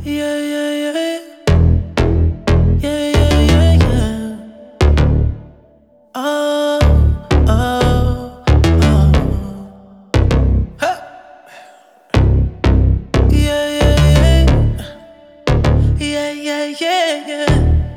Yeah, yeah, yeah. Yeah, yeah, yeah, yeah. Oh, oh, oh. Huh. Yeah, yeah, yeah. Yeah, yeah, yeah, yeah.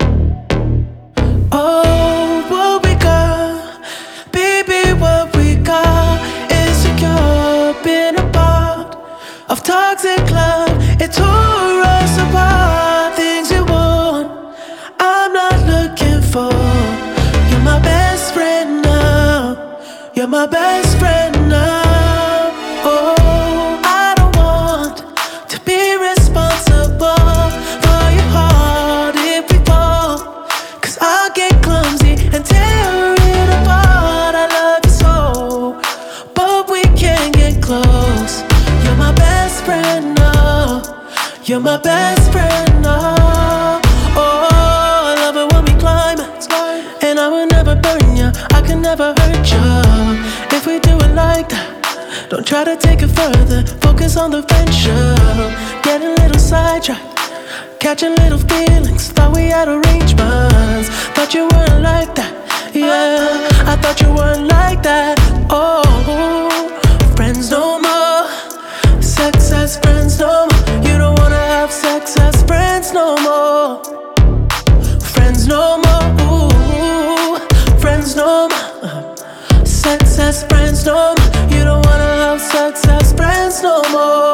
Oh, what we got, baby, what we got is secure. Been a part of toxic love. It tore us apart. Things you want, I'm not looking for. You're my best friend now. You're my best friend now. Oh, I don't want to be responsible for your heart if we fall. 'Cause I'll get clumsy and tear it apart. I love you so, but we can't get close. You're my best friend now. You're my best friend now. Oh, I love it when we climax, and I will never burn you. I can never hurt you if we do it like that. Don't try to take it further. Focus on the friendship. Getting a little sidetracked, catching little feelings. Thought we had arrangements. Thought you weren't like that. Yeah, I thought you weren't like that. Oh, friends no more. Sex as friends no more. You don't wanna have sex as friends no more. Friends no more. Ooh, friends no more. Sex as friends no more. You don't wanna have sex as friends no more.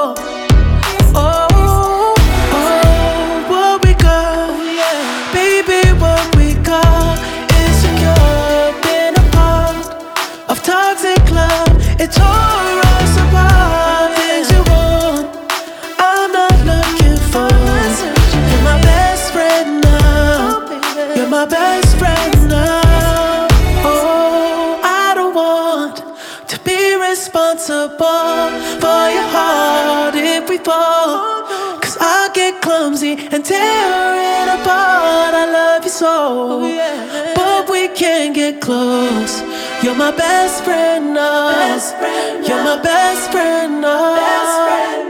Oh, what we got, baby, what we got is secure. Been a part of toxic love. It tore us apart. Things you want, I'm not looking for. You're my best friend now. You're my best friend now. Oh, I don't want to be responsible for your heart if we fall. 'Cause I'll get clumsy and tear it apart. I love you so, but we can't get close. You're my best friend now. You're my best friend now.